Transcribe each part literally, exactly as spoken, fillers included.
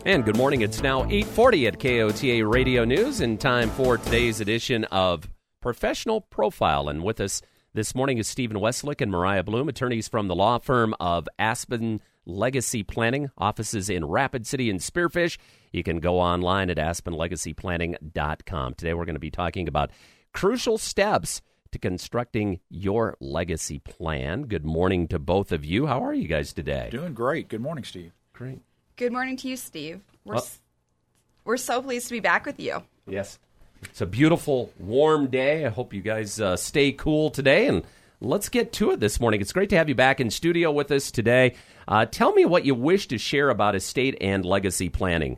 And good morning. It's now eight forty at K O T A Radio News, and time for today's edition of Professional Profile. And with us this morning is Stephen Westlick and Mariah Bloom, attorneys from the law firm of Aspen Legacy Planning, offices in Rapid City and Spearfish. You can go online at aspen legacy planning dot com. Today we're going to be talking about crucial steps to constructing your legacy plan. Good morning to both of you. How are you guys today? Doing great. Good morning, Steve. Great. Good morning to you, Steve. We're, Oh. s- we're so pleased to be back with you. Yes. It's a beautiful, warm day. I hope you guys uh, stay cool today, and let's get to it this morning. It's great to have you back in studio with us today. Uh, tell me what you wish to share about estate and legacy planning.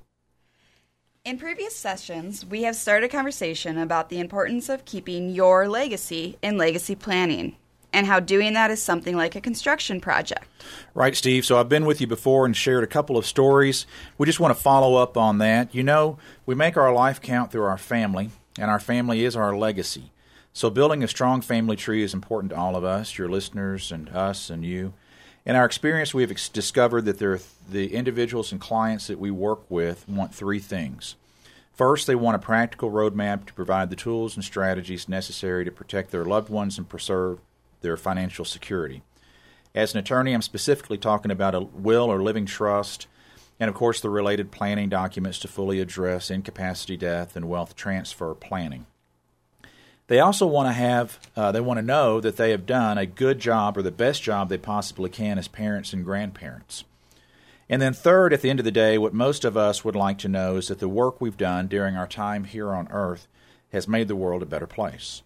In previous sessions, we have started a conversation about the importance of keeping your legacy in legacy planning and how doing that is something like a construction project. Right, Steve. So I've been with you before and shared a couple of stories. We just want to follow up on that. You know, we make our life count through our family, and our family is our legacy. So building a strong family tree is important to all of us, your listeners and us and you. In our experience, we have ex- discovered that there are th- the individuals and clients that we work with want three things. First, they want a practical roadmap to provide the tools and strategies necessary to protect their loved ones and preserve their financial security. As an attorney, I'm specifically talking about a will or living trust, and of course the related planning documents to fully address incapacity, death, and wealth transfer planning. They also want to have, uh, they want to know that they have done a good job or the best job they possibly can as parents and grandparents. And then third, at the end of the day, what most of us would like to know is that the work we've done during our time here on earth has made the world a better place.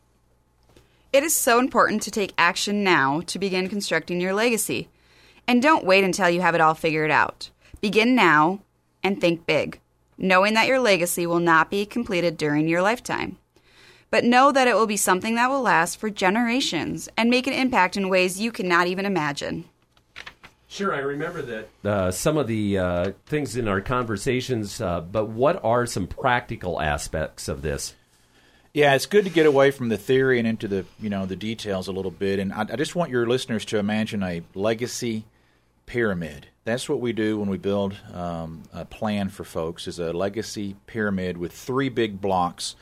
It is so important to take action now to begin constructing your legacy. And don't wait until you have it all figured out. Begin now and think big, knowing that your legacy will not be completed during your lifetime. But know that it will be something that will last for generations and make an impact in ways you cannot even imagine. Sure, I remember that uh, some of the uh, things in our conversations, uh, but what are some practical aspects of this? Yeah, it's good to get away from the theory and into the, you know, the details a little bit. And I, I just want your listeners to imagine a legacy pyramid. That's what we do when we build um, a plan for folks, is a legacy pyramid with three big blocks.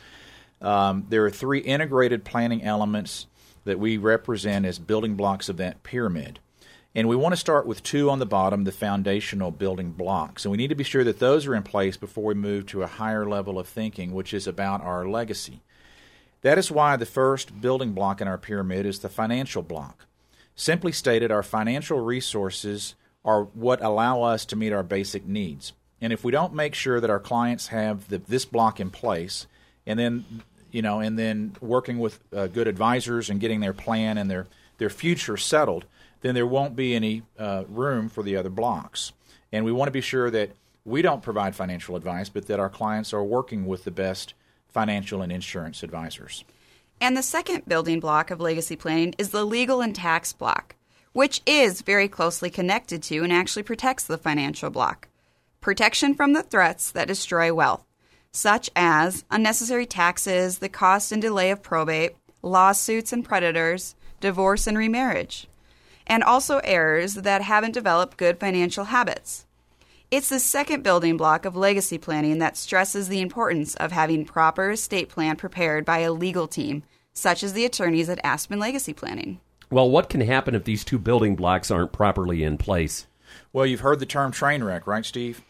Um, there are three integrated planning elements that we represent as building blocks of that pyramid. And we want to start with two on the bottom, the foundational building blocks. And we need to be sure that those are in place before we move to a higher level of thinking, which is about our legacy. That is why the first building block in our pyramid is the financial block. Simply stated, our financial resources are what allow us to meet our basic needs. And if we don't make sure that our clients have the, this block in place, and then, you know, and then working with uh, good advisors and getting their plan and their, their future settled, then there won't be any uh, room for the other blocks. And we want to be sure that we don't provide financial advice, but that our clients are working with the best financial and insurance advisors. And the second building block of legacy planning is the legal and tax block, which is very closely connected to and actually protects the financial block. Protection from the threats that destroy wealth, such as unnecessary taxes, the cost and delay of probate, lawsuits and creditors, divorce and remarriage, and also heirs that haven't developed good financial habits. It's the second building block of legacy planning that stresses the importance of having proper estate plan prepared by a legal team, such as the attorneys at Aspen Legacy Planning. Well, what can happen if these two building blocks aren't properly in place? Well, you've heard the term train wreck, right, Steve?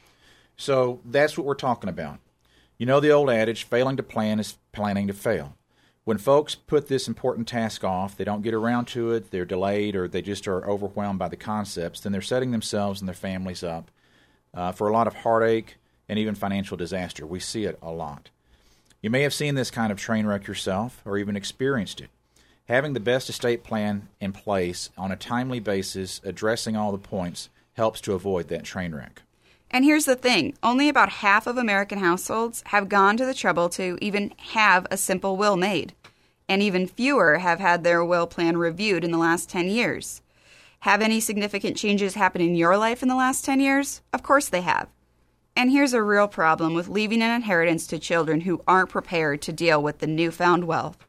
So that's what we're talking about. You know the old adage, failing to plan is planning to fail. When folks put this important task off, they don't get around to it, they're delayed, or they just are overwhelmed by the concepts, then they're setting themselves and their families up uh, for a lot of heartache and even financial disaster. We see it a lot. You may have seen this kind of train wreck yourself or even experienced it. Having the best estate plan in place on a timely basis, addressing all the points, helps to avoid that train wreck. And here's the thing, only about half of American households have gone to the trouble to even have a simple will made. And even fewer have had their will plan reviewed in the last ten years. Have any significant changes happened in your life in the last ten years? Of course they have. And here's a real problem with leaving an inheritance to children who aren't prepared to deal with the newfound wealth.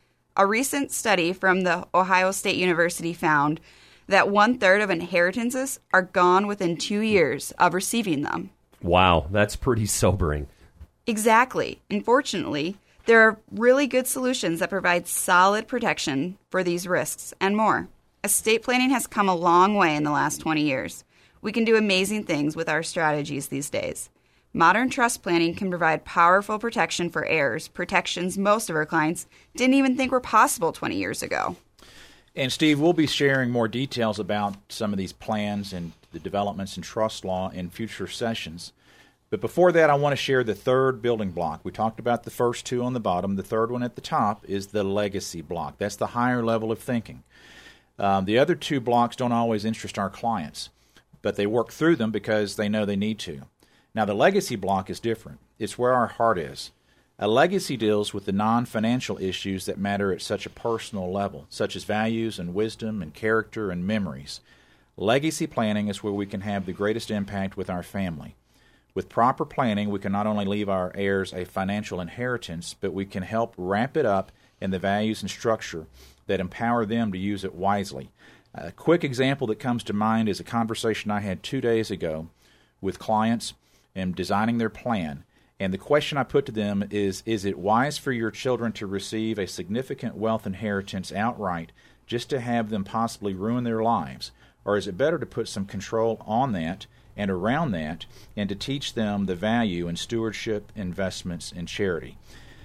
A recent study from the Ohio State University found that one-third of inheritances are gone within two years of receiving them. Wow, that's pretty sobering. Exactly. Unfortunately, there are really good solutions that provide solid protection for these risks and more. Estate planning has come a long way in the last twenty years. We can do amazing things with our strategies these days. Modern trust planning can provide powerful protection for heirs, protections most of our clients didn't even think were possible twenty years ago. And Steve, we'll be sharing more details about some of these plans and the developments in trust law in future sessions. But before that, I want to share the third building block. We talked about the first two on the bottom. The third one at the top is the legacy block. That's the higher level of thinking. Um, the other two blocks don't always interest our clients, but they work through them because they know they need to. Now, the legacy block is different. It's where our heart is. A legacy deals with the non-financial issues that matter at such a personal level, such as values and wisdom and character and memories. Legacy planning is where we can have the greatest impact with our family. With proper planning, we can not only leave our heirs a financial inheritance, but we can help wrap it up in the values and structure that empower them to use it wisely. A quick example that comes to mind is a conversation I had two days ago with clients and designing their plan. And the question I put to them is, is it wise for your children to receive a significant wealth inheritance outright just to have them possibly ruin their lives? Or is it better to put some control on that and around that and to teach them the value in stewardship, investments, and charity?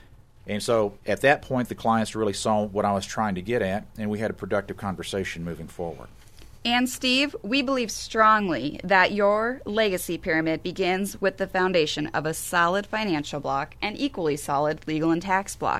And so at that point, the clients really saw what I was trying to get at, and we had a productive conversation moving forward. And Steve, we believe strongly that your legacy pyramid begins with the foundation of a solid financial block and equally solid legal and tax block.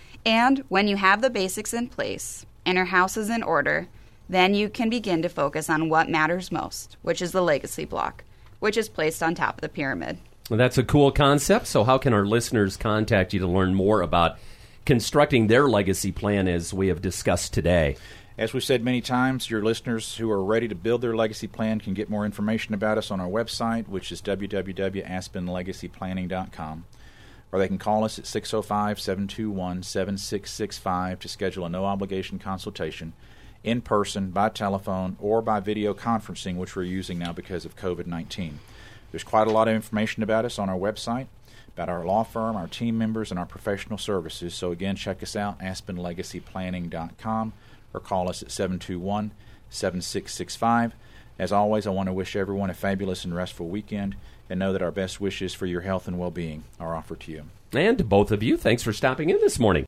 And when you have the basics in place and your house is in order, then you can begin to focus on what matters most, which is the legacy block, which is placed on top of the pyramid. Well, that's a cool concept. So how can our listeners contact you to learn more about constructing their legacy plan as we have discussed today? As we've said many times, your listeners who are ready to build their legacy plan can get more information about us on our website, which is w w w dot aspen legacy planning dot com. Or they can call us at six oh five, seven two one, seven six six five to schedule a no-obligation consultation in person, by telephone, or by video conferencing, which we're using now because of covid nineteen. There's quite a lot of information about us on our website, about our law firm, our team members, and our professional services. So again, check us out, aspen legacy planning dot com, or call us at seven two one, seven six six five. As always, I want to wish everyone a fabulous and restful weekend, and know that our best wishes for your health and well-being are offered to you. And to both of you, thanks for stopping in this morning.